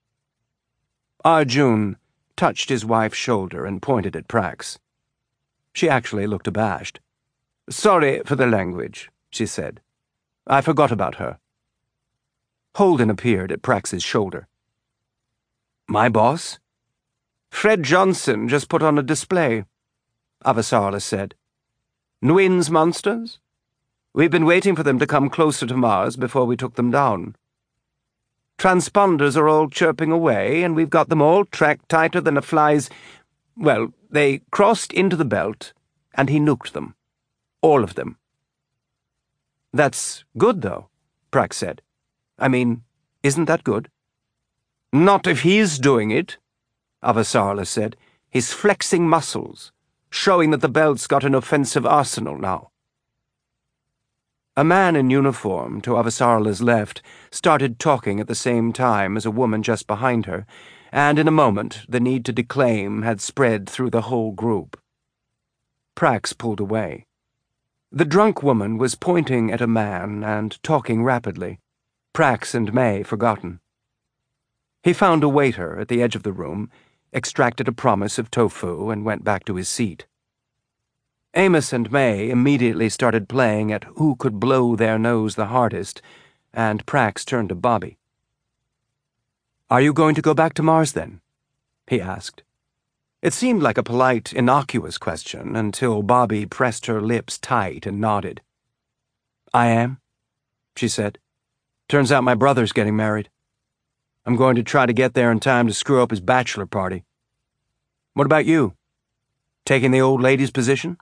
Arjun touched his wife's shoulder and pointed at Prax. She actually looked abashed. Sorry for the language, she said. I forgot about her. Holden appeared at Prax's shoulder. My boss? Fred Johnson just put on a display, Avasarala said. Nguyen's monsters? We've been waiting for them to come closer to Mars before we took them down. Transponders are all chirping away, and we've got them all tracked tighter than a fly's... Well, they crossed into the belt, and he nuked them. All of them. That's good, though, Prax said. I mean, isn't that good? Not if he's doing it, Avasarala said. He's flexing muscles, showing that the belt's got an offensive arsenal now. A man in uniform, to Avasarala's left, started talking at the same time as a woman just behind her, and in a moment the need to declaim had spread through the whole group. Prax pulled away. The drunk woman was pointing at a man and talking rapidly, Prax and May forgotten. He found a waiter at the edge of the room, extracted a promise of tofu, and went back to his seat. Amos and May immediately started playing at who could blow their nose the hardest, and Prax turned to Bobby. "Are you going to go back to Mars, then?" he asked. It seemed like a polite, innocuous question until Bobby pressed her lips tight and nodded. "I am," she said. "Turns out my brother's getting married. I'm going to try to get there in time to screw up his bachelor party. What about you? Taking the old lady's position?"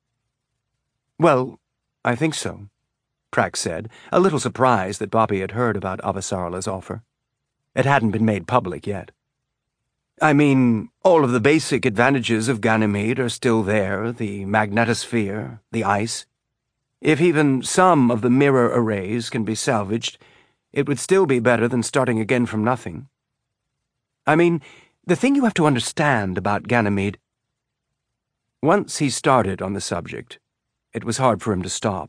"Well, I think so," Prax said, a little surprised that Bobby had heard about Avasarala's offer. It hadn't been made public yet. "I mean, all of the basic advantages of Ganymede are still there, the magnetosphere, the ice. If even some of the mirror arrays can be salvaged, it would still be better than starting again from nothing. I mean, the thing you have to understand about Ganymede..." Once he started on the subject, it was hard for him to stop.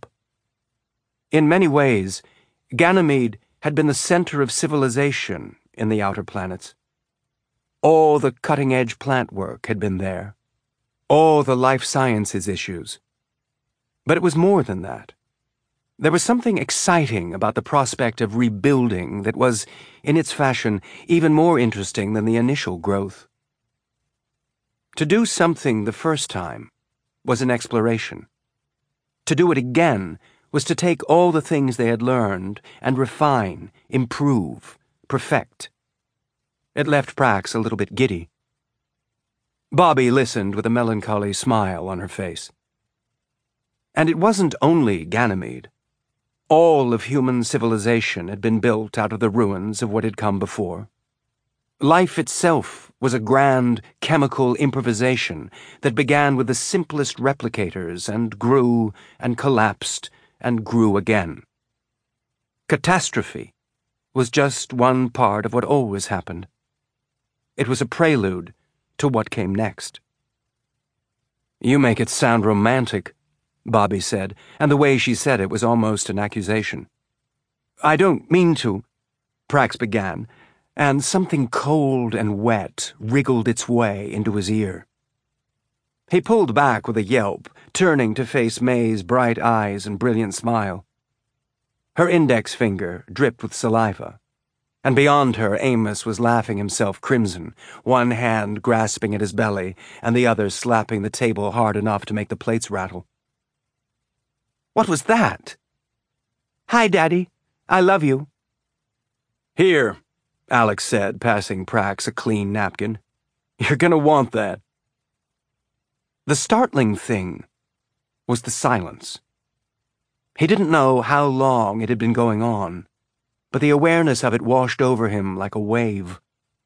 In many ways, Ganymede had been the center of civilization in the outer planets. All the cutting-edge plant work had been there. All the life sciences issues. But it was more than that. There was something exciting about the prospect of rebuilding that was, in its fashion, even more interesting than the initial growth. To do something the first time was an exploration. To do it again was to take all the things they had learned and refine, improve, perfect. It left Prax a little bit giddy. Bobby listened with a melancholy smile on her face. And it wasn't only Ganymede. All of human civilization had been built out of the ruins of what had come before. Life itself was a grand chemical improvisation that began with the simplest replicators and grew and collapsed and grew again. Catastrophe was just one part of what always happened. It was a prelude to what came next. "You make it sound romantic," Bobby said, and the way she said it was almost an accusation. "I don't mean to," Prax began, and something cold and wet wriggled its way into his ear. He pulled back with a yelp, turning to face May's bright eyes and brilliant smile. Her index finger dripped with saliva, and beyond her Amos was laughing himself crimson, one hand grasping at his belly and the other slapping the table hard enough to make the plates rattle. "What was that?" "Hi, Daddy. I love you." "Here," Alex said, passing Prax a clean napkin. "You're gonna want that." The startling thing was the silence. He didn't know how long it had been going on, but the awareness of it washed over him like a wave.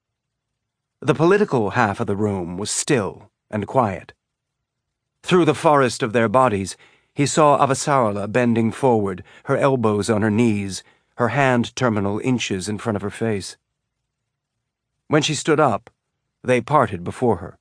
The political half of the room was still and quiet. Through the forest of their bodies, he saw Avasarala bending forward, her elbows on her knees, her hand terminal inches in front of her face. When she stood up, they parted before her.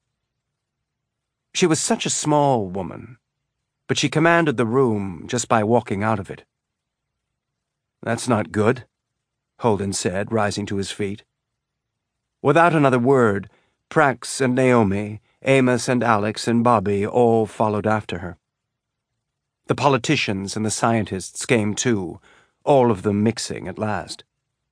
She was such a small woman, but she commanded the room just by walking out of it. "That's not good," Holden said, rising to his feet. Without another word, Prax and Naomi, Amos and Alex and Bobby all followed after her. The politicians and the scientists came too, all of them mixing at last.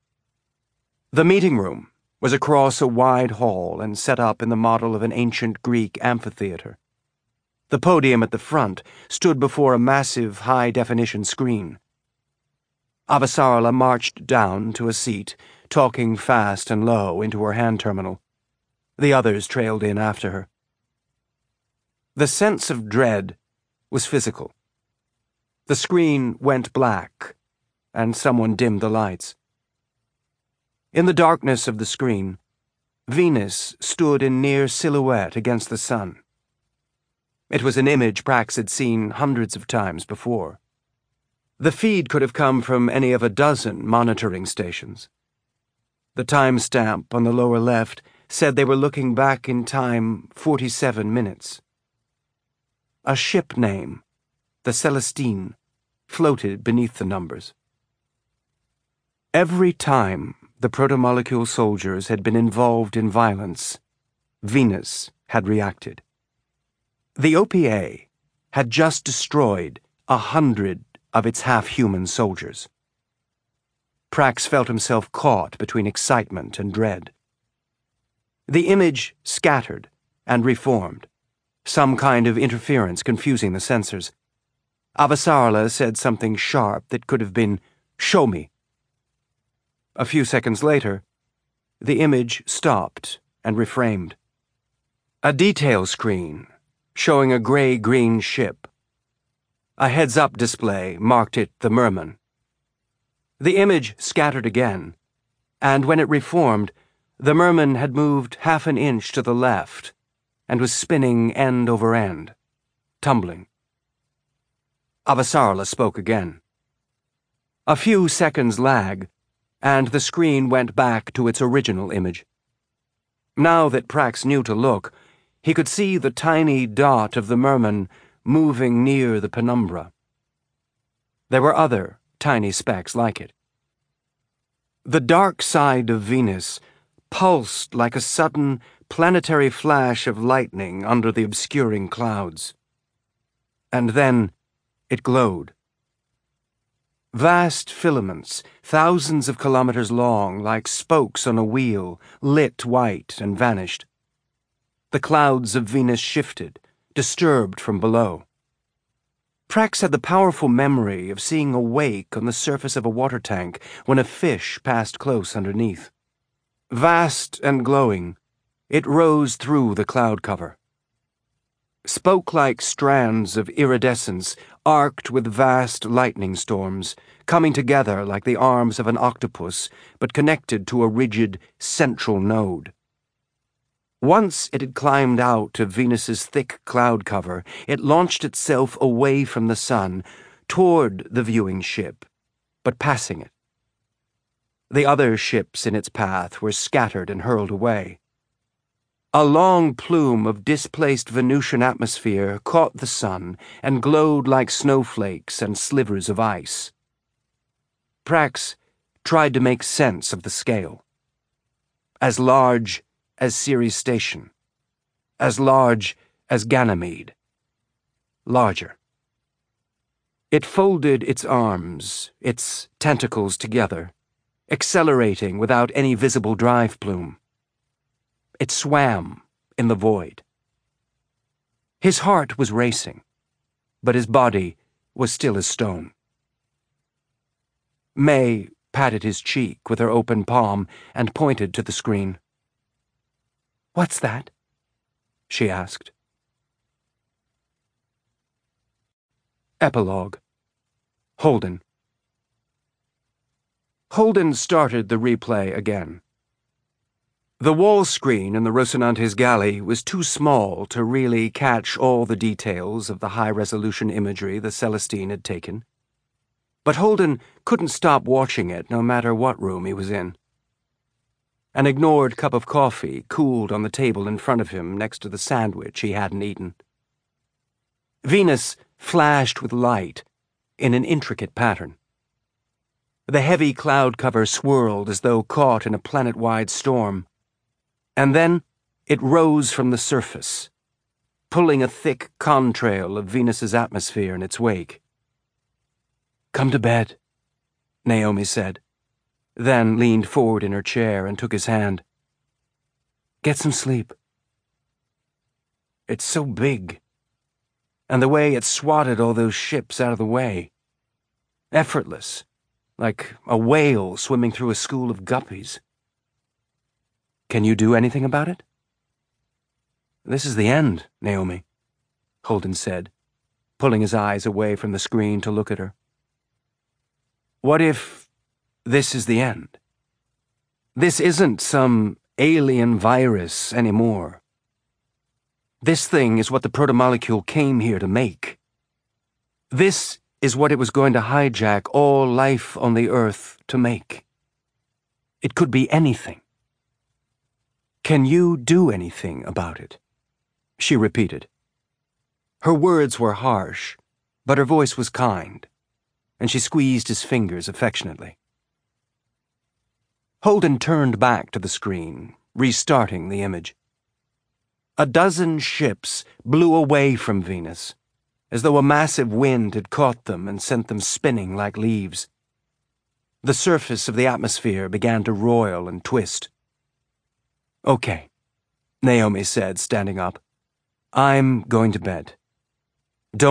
The meeting room was across a wide hall and set up in the model of an ancient Greek amphitheater. The podium at the front stood before a massive high-definition screen. Avasarala marched down to a seat, talking fast and low into her hand terminal. The others trailed in after her. The sense of dread was physical. The screen went black, and someone dimmed the lights. In the darkness of the screen, Venus stood in near silhouette against the sun. It was an image Prax had seen hundreds of times before. The feed could have come from any of a dozen monitoring stations. The timestamp on the lower left said they were looking back in time 47 minutes. A ship name, the Celestine, floated beneath the numbers. Every time the protomolecule soldiers had been involved in violence, Venus had reacted. The OPA had just destroyed 100 of its half-human soldiers. Prax felt himself caught between excitement and dread. The image scattered and reformed, some kind of interference confusing the sensors. Avasarala said something sharp that could have been, "Show me." A few seconds later, the image stopped and reframed. A detail screen showing a gray-green ship. A heads-up display marked it the Merman. The image scattered again, and when it reformed, the Merman had moved half an inch to the left and was spinning end over end, tumbling. Avasarala spoke again. A few seconds lag, and the screen went back to its original image. Now that Prax knew to look, he could see the tiny dot of the Merman moving near the penumbra. There were other tiny specks like it. The dark side of Venus pulsed like a sudden planetary flash of lightning under the obscuring clouds. And then it glowed. Vast filaments, thousands of kilometers long, like spokes on a wheel, lit white and vanished. The clouds of Venus shifted, disturbed from below. Prax had the powerful memory of seeing a wake on the surface of a water tank when a fish passed close underneath. Vast and glowing, it rose through the cloud cover. Spoke-like strands of iridescence arced with vast lightning storms, coming together like the arms of an octopus, but connected to a rigid central node. Once it had climbed out of Venus's thick cloud cover, it launched itself away from the sun, toward the viewing ship, but passing it. The other ships in its path were scattered and hurled away. A long plume of displaced Venusian atmosphere caught the sun and glowed like snowflakes and slivers of ice. Prax tried to make sense of the scale. As large as Ceres Station. As large as Ganymede. Larger. It folded its arms, its tentacles together, accelerating without any visible drive plume. It swam in the void. His heart was racing, but his body was still as stone. May patted his cheek with her open palm and pointed to the screen. "What's that?" she asked. Epilogue. Holden. Holden started the replay again. The wall screen in the Rocinante's galley was too small to really catch all the details of the high-resolution imagery the Celestine had taken. But Holden couldn't stop watching it no matter what room he was in. An ignored cup of coffee cooled on the table in front of him next to the sandwich he hadn't eaten. Venus flashed with light in an intricate pattern. The heavy cloud cover swirled as though caught in a planet-wide storm. And then it rose from the surface, pulling a thick contrail of Venus's atmosphere in its wake. "Come to bed," Naomi said, then leaned forward in her chair and took his hand. "Get some sleep." It's so big, and the way it swatted all those ships out of the way. Effortless, like a whale swimming through a school of guppies. Can you do anything about it? This is the end, Naomi, Holden said, pulling his eyes away from the screen to look at her. What if this is the end? This isn't some alien virus anymore. This thing is what the protomolecule came here to make. This is what it was going to hijack all life on the Earth to make. It could be anything. Can you do anything about it? She repeated. Her words were harsh, but her voice was kind, and she squeezed his fingers affectionately. Holden turned back to the screen, restarting the image. A dozen ships blew away from Venus, as though a massive wind had caught them and sent them spinning like leaves. The surface of the atmosphere began to roil and twist. Okay, Naomi said, standing up. I'm going to bed.